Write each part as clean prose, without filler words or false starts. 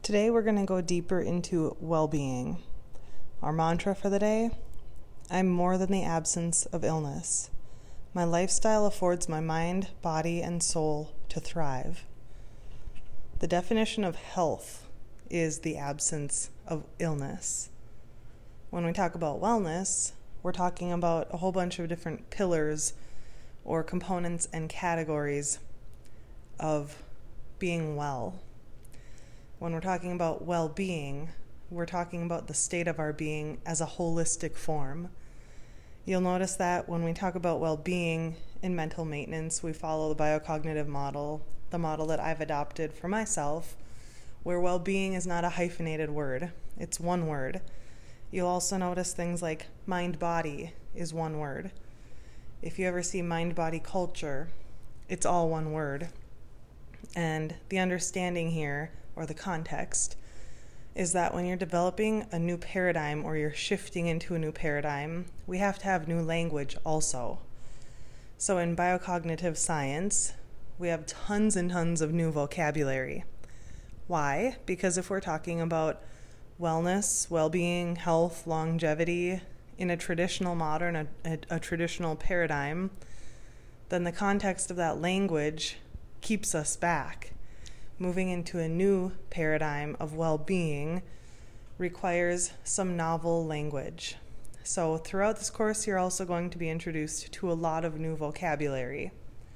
Today we're going to go deeper into well-being. Our mantra for the day: I'm more than the absence of illness. My lifestyle affords my mind, body, and soul to thrive. The definition of health is the absence of illness. When we talk about wellness, we're talking about a whole bunch of different pillars or components and categories of being well. When we're talking about well-being, we're talking about the state of our being as a holistic form. You'll notice that when we talk about well-being in mental maintenance, we follow the biocognitive model, the model that I've adopted for myself, where well-being is not a hyphenated word. It's one word. You'll also notice things like mind-body is one word. If you ever see mind-body culture, it's all one word. And the understanding here, or the context, is that when you're developing a new paradigm or you're shifting into a new paradigm, we have to have new language also. So in biocognitive science, we have tons and tons of new vocabulary. Why? Because if we're talking about wellness, well-being, health, longevity in a traditional modern, a traditional paradigm, then the context of that language keeps us back. Moving into a new paradigm of well-being requires some novel language. So throughout this course, you're also going to be introduced to a lot of new vocabulary.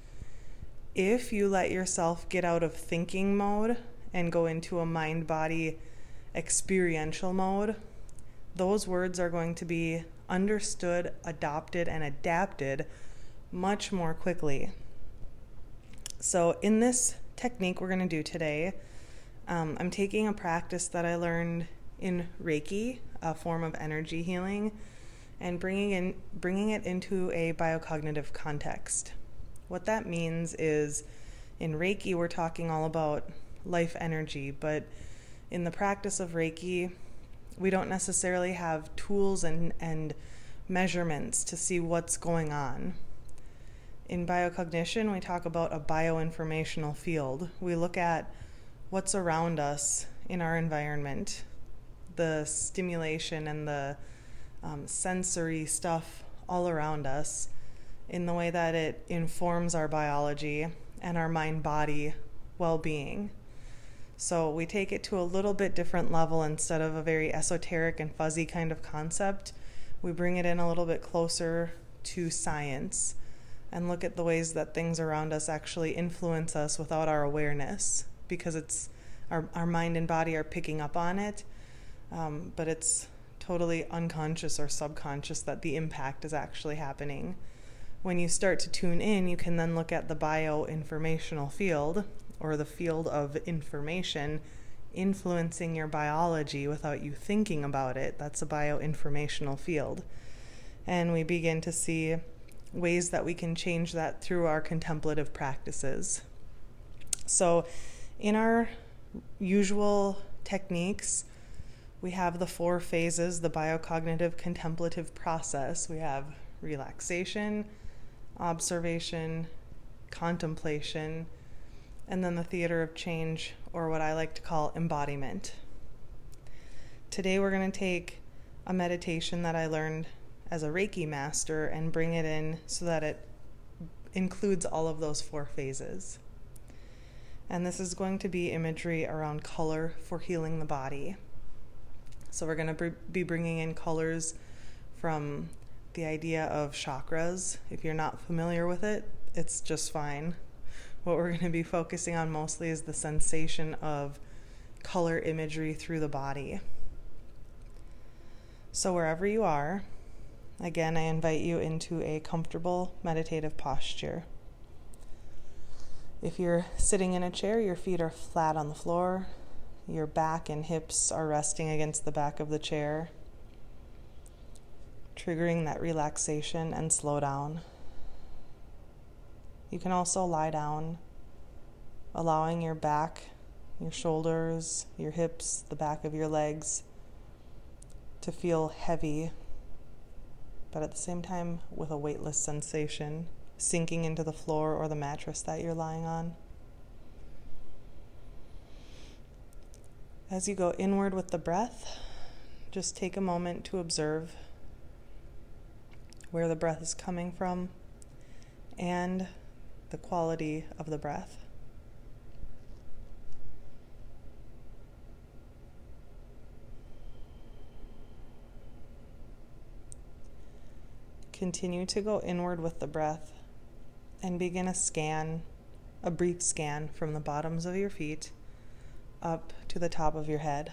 If you let yourself get out of thinking mode and go into a mind-body experiential mode, those words are going to be understood, adopted, and adapted much more quickly. So in this technique we're going to do today, I'm taking a practice that I learned in Reiki, a form of energy healing, and bringing it into a biocognitive context. What that means is, in Reiki we're talking all about life energy, but in the practice of Reiki we don't necessarily have tools and measurements to see what's going on. In biocognition, we talk about a bioinformational field. We look at what's around us in our environment, the stimulation and the sensory stuff all around us, in the way that it informs our biology and our mind-body well-being. So we take it to a little bit different level. Instead of a very esoteric and fuzzy kind of concept, we bring it in a little bit closer to science and look at the ways that things around us actually influence us without our awareness, because it's our mind and body are picking up on it, but it's totally unconscious or subconscious that the impact is actually happening. When you start to tune in, you can then look at the bioinformational field, or the field of information influencing your biology without you thinking about it. That's a bioinformational field. And we begin to see ways that we can change that through our contemplative practices. So in our usual techniques, we have the 4 phases, the biocognitive contemplative process. We have relaxation, observation, contemplation, and then the theater of change, or what I like to call embodiment. Today we're going to take a meditation that I learned as a Reiki master and bring it in so that it includes all of those 4 phases. And this is going to be imagery around color for healing the body. So we're going to be bringing in colors from the idea of chakras. If you're not familiar with it, it's just fine. What we're going to be focusing on mostly is the sensation of color imagery through the body. So wherever you are, again, I invite you into a comfortable meditative posture. If you're sitting in a chair, your feet are flat on the floor. Your back and hips are resting against the back of the chair, triggering that relaxation and slow down. You can also lie down, allowing your back, your shoulders, your hips, the back of your legs to feel heavy, but at the same time with a weightless sensation, sinking into the floor or the mattress that you're lying on. As you go inward with the breath, just take a moment to observe where the breath is coming from and the quality of the breath. Continue to go inward with the breath and begin a brief scan from the bottoms of your feet up to the top of your head.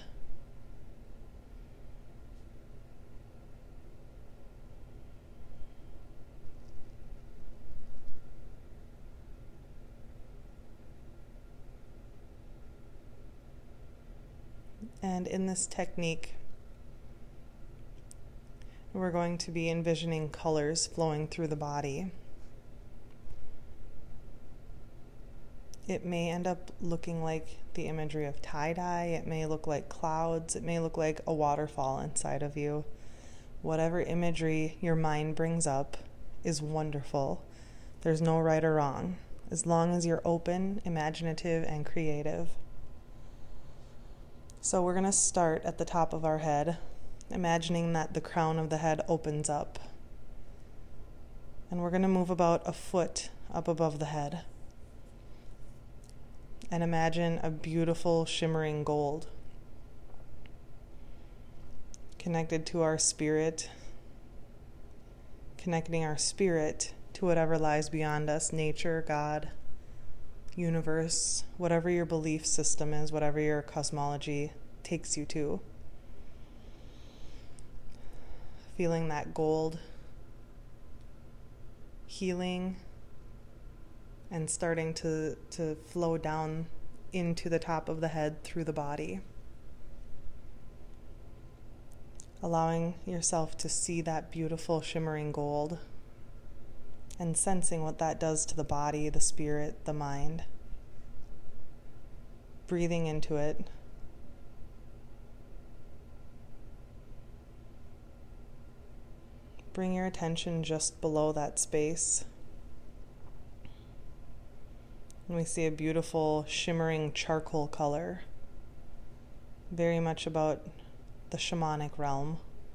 And in this technique, we're going to be envisioning colors flowing through the body. It may end up looking like the imagery of tie-dye. It may look like clouds. It may look like a waterfall inside of you. Whatever imagery your mind brings up is wonderful. There's no right or wrong, as long as you're open, imaginative, and creative. So we're going to start at the top of our head, imagining that the crown of the head opens up. And we're going to move about a foot up above the head. And imagine a beautiful shimmering gold connected to our spirit, connecting our spirit to whatever lies beyond us, nature, God, universe, whatever your belief system is, whatever your cosmology takes you to. Feeling that gold healing and starting to flow down into the top of the head through the body. Allowing yourself to see that beautiful shimmering gold and sensing what that does to the body, the spirit, the mind. Breathing into it. Bring your attention just below that space. And we see a beautiful shimmering charcoal color, very much about the shamanic realm.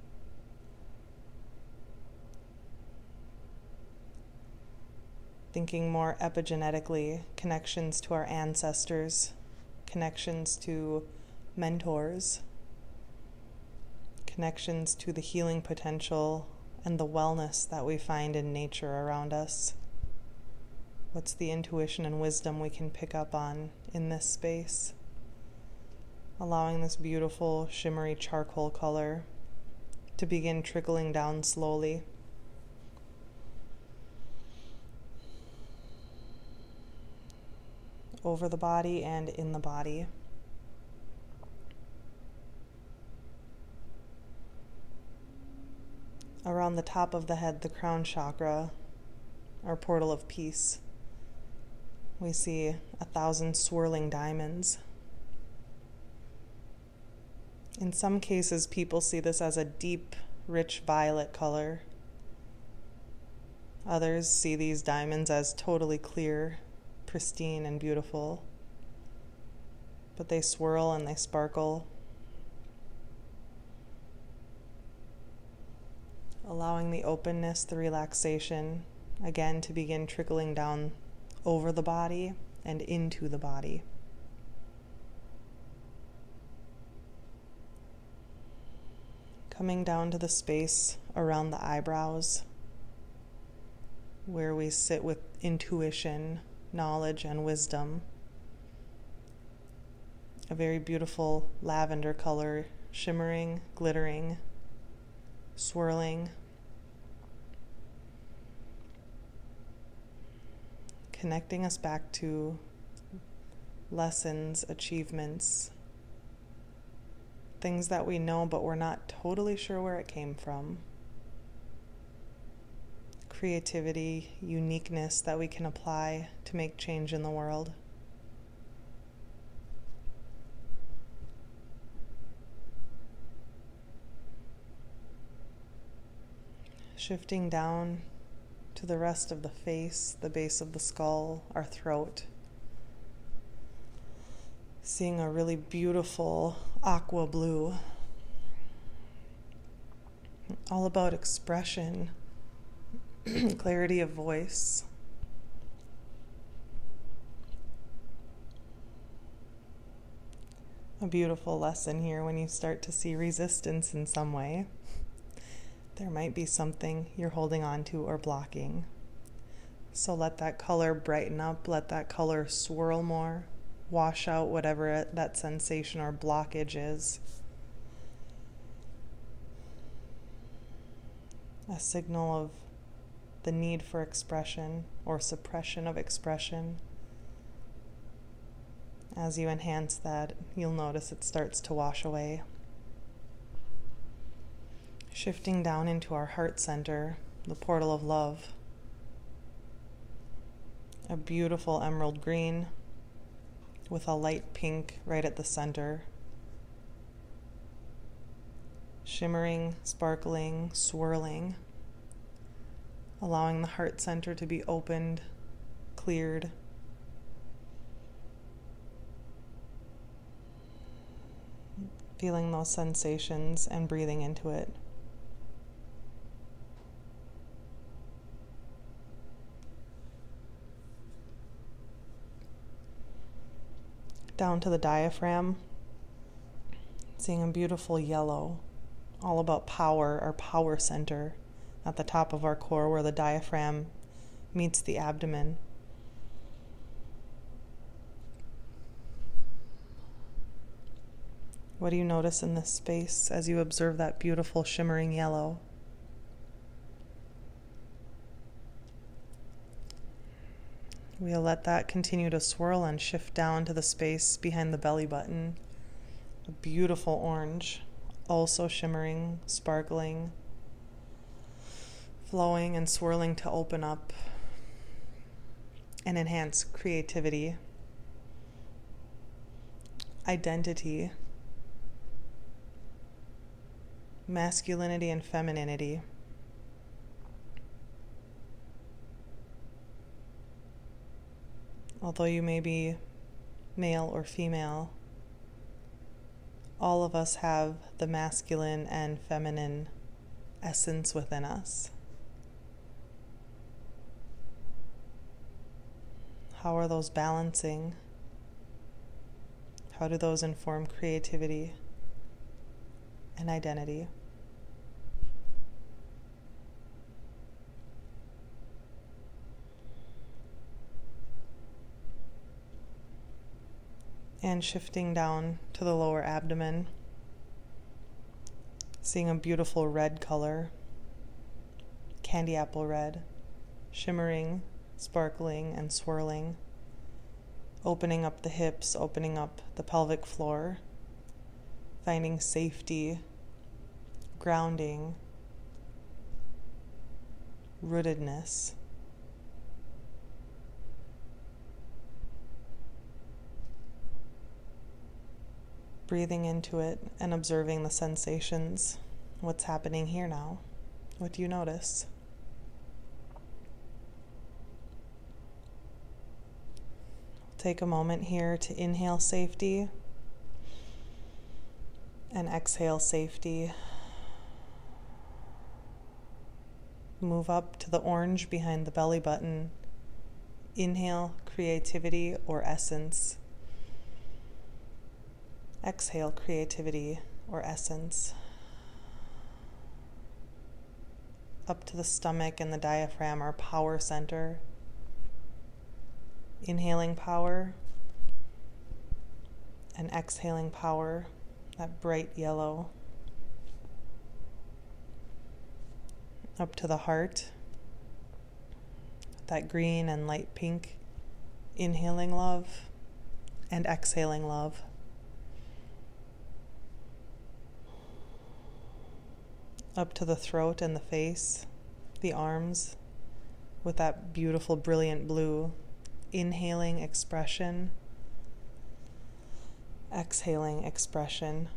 Thinking more epigenetically, connections to our ancestors, connections to mentors, connections to the healing potential and the wellness that we find in nature around us. What's the intuition and wisdom we can pick up on in this space? Allowing this beautiful shimmery charcoal color to begin trickling down slowly. Over the body and in the body. Around the top of the head, the crown chakra, our portal of peace. We see 1,000 swirling diamonds. In some cases, people see this as a deep, rich violet color. Others see these diamonds as totally clear, pristine, and beautiful. But they swirl and they sparkle, allowing the openness, the relaxation, again to begin trickling down over the body and into the body. Coming down to the space around the eyebrows, where we sit with intuition, knowledge, and wisdom. A very beautiful lavender color, shimmering, glittering, swirling. Connecting us back to lessons, achievements, things that we know but we're not totally sure where it came from. Creativity, uniqueness that we can apply to make change in the world. Shifting down to the rest of the face, the base of the skull, our throat. Seeing a really beautiful aqua blue. All about expression, clarity of voice. A beautiful lesson here when you start to see resistance in some way. There might be something you're holding on to or blocking. So let that color brighten up, let that color swirl more, wash out whatever that sensation or blockage is. A signal of the need for expression or suppression of expression. As you enhance that, you'll notice it starts to wash away. Shifting down into our heart center, the portal of love. A beautiful emerald green with a light pink right at the center. Shimmering, sparkling, swirling, allowing the heart center to be opened, cleared. Feeling those sensations and breathing into it. Down to the diaphragm, seeing a beautiful yellow, all about power, our power center at the top of our core where the diaphragm meets the abdomen. What do you notice in this space as you observe that beautiful shimmering yellow? We'll let that continue to swirl and shift down to the space behind the belly button. A beautiful orange, also shimmering, sparkling, flowing and swirling to open up and enhance creativity, identity, masculinity and femininity. Although you may be male or female, all of us have the masculine and feminine essence within us. How are those balancing? How do those inform creativity and identity? And shifting down to the lower abdomen, seeing a beautiful red color, candy apple red, shimmering, sparkling, and swirling, opening up the hips, opening up the pelvic floor, finding safety, grounding, rootedness. Breathing into it and observing the sensations. What's happening here now? What do you notice? Take a moment here to inhale safety and exhale safety. Move up to the orange behind the belly button. Inhale creativity or essence. Exhale creativity or essence. Up to the stomach and the diaphragm, our power center. Inhaling power and exhaling power, that bright yellow. Up to the heart, that green and light pink. Inhaling love and exhaling love. Up to the throat and the face, the arms, with that beautiful, brilliant blue. Inhaling expression, exhaling expression.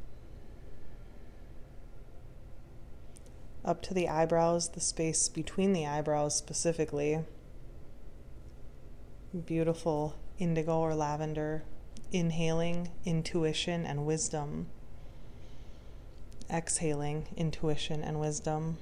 Up to the eyebrows, the space between the eyebrows specifically. Beautiful indigo or lavender, Inhaling intuition and wisdom. Exhaling intuition and wisdom.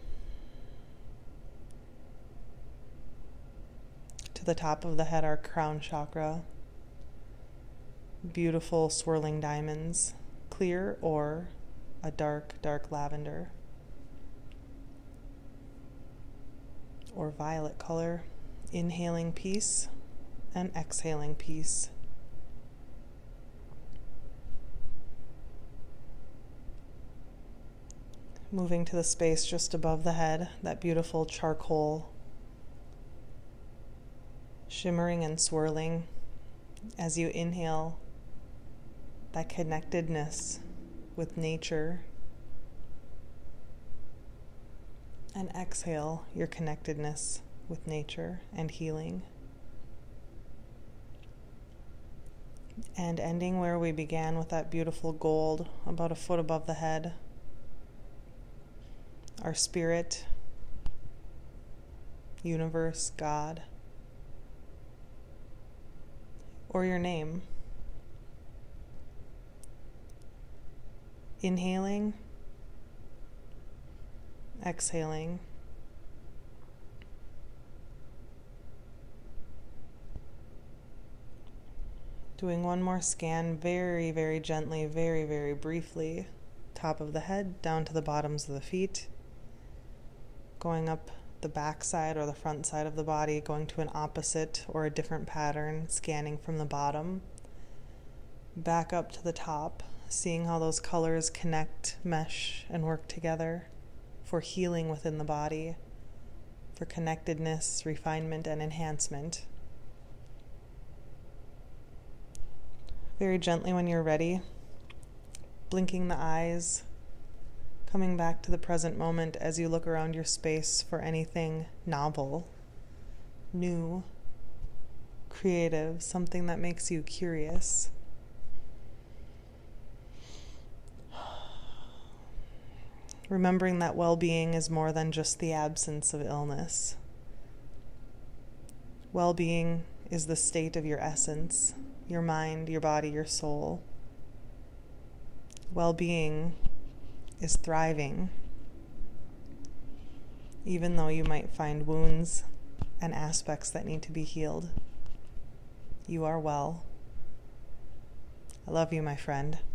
To the top of the head, our crown chakra. Beautiful swirling diamonds, clear or a dark, dark lavender or violet color. Inhaling peace and exhaling peace. Moving to the space just above the head, that beautiful charcoal, shimmering and swirling as you inhale that connectedness with nature, and exhale your connectedness with nature and healing. And ending where we began with that beautiful gold about a foot above the head. Our spirit, universe, God, or your name. Inhaling, exhaling. Doing one more scan very, very gently, very, very briefly. Top of the head, down to the bottoms of the feet. Going up the back side or the front side of the body, going to an opposite or a different pattern, scanning from the bottom. Back up to the top, seeing how those colors connect, mesh, and work together for healing within the body, for connectedness, refinement, and enhancement. Very gently when you're ready, blinking the eyes, coming back to the present moment as you look around your space for anything novel, new, creative, something that makes you curious. Remembering that well-being is more than just the absence of illness. Well-being is the state of your essence, your mind, your body, your soul. Well-being is thriving, even though you might find wounds and aspects that need to be healed. You are well. I love you, my friend.